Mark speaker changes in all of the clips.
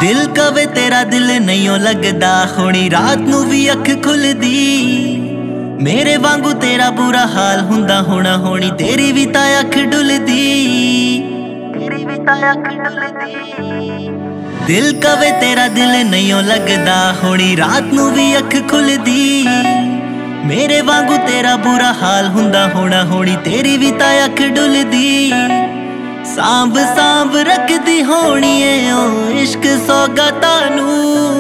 Speaker 1: दिल कवे तेरा दिल नहीं लगदा, होनी रात नू भी अख खुलदी। मेरे वांगू तेरा बुरा हाल हुंदा होना, होनी तेरी भी ता अख डुलदी। दिल कवे तेरा दिल नहीं लगदा, होनी रात नू भी अख खुलदी। मेरे वांगू तेरा बुरा हाल हुंदा होना, होनी तेरी भी ता अख डुलदी। सांभ सांभ रखदी होनी है ओ इश्क सौगातां नू,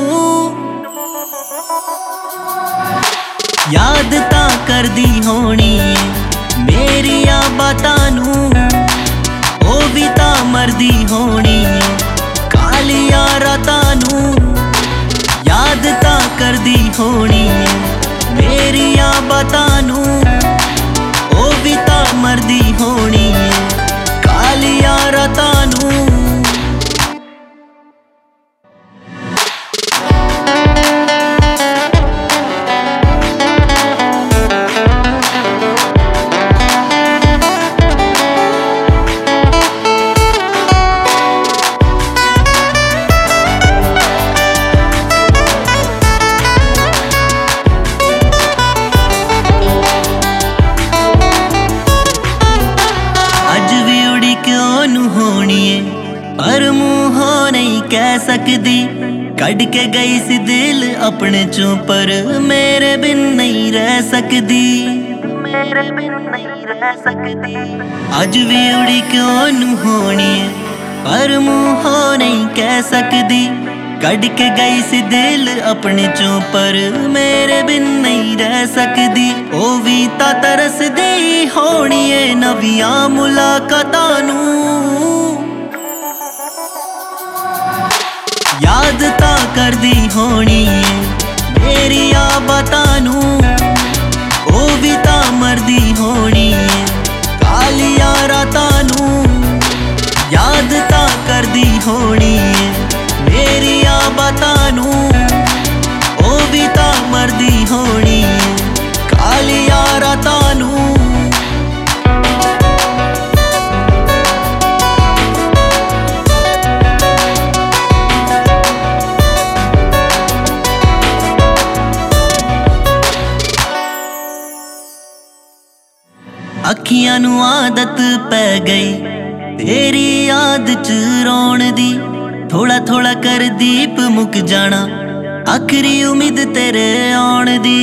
Speaker 1: याद तां करदी होनी है मेरियां बातां नू। ओ भी तां मरदी होनी है कालियां रातां नू, याद तां करदी होनी है मेरियां बातां नू। ओ भी तां मरदी होनी है कालियां रातां नू। पर मुँहों नहीं कह सकदी, कढ़ के गई सी दिल अपने चों, पर मेरे बिन नहीं रह सकदी। अज भी उड़ी क्यों नू होनी है, पर मुँहों नहीं कह सकदी। कढ़ के गई सी दिल अपने चों, पर मेरे बिन नहीं रह सकदी। ओ भी ता तरसदी होनी है नवियां मुलाकातां नू, याद तां करदी होनी है मेरियां बातां नू। ओ भी तां मरदी होनी है कालियां रातां नू, याद तां करदी होनी है मेरियां बातां नू। ओ भी तां मरदी होनी है कालियां रातां नू। अखियां नू आदत पै गई तेरी याद च रोण दी, थोड़ा थोड़ा कर दीप मुक जाना आखरी उम्मीद तेरे आउण दी।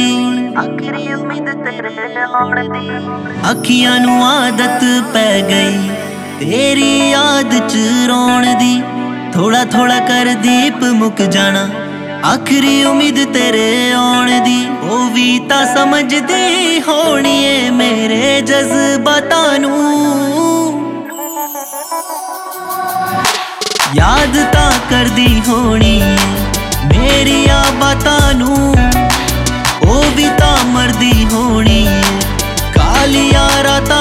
Speaker 1: अखियां नू आदत पै गई तेरी याद च रोण दी, थोड़ा थोड़ा कर दीप मुक जाना आखरी उम्मीद तेरे आउण दी। ओ भी ता समझदी होनी है मेरे जज्बातां नू, याद तां करदी होनी है मेरियां बातां नू। ओ भी तां मरदी होनी है कालियां रातां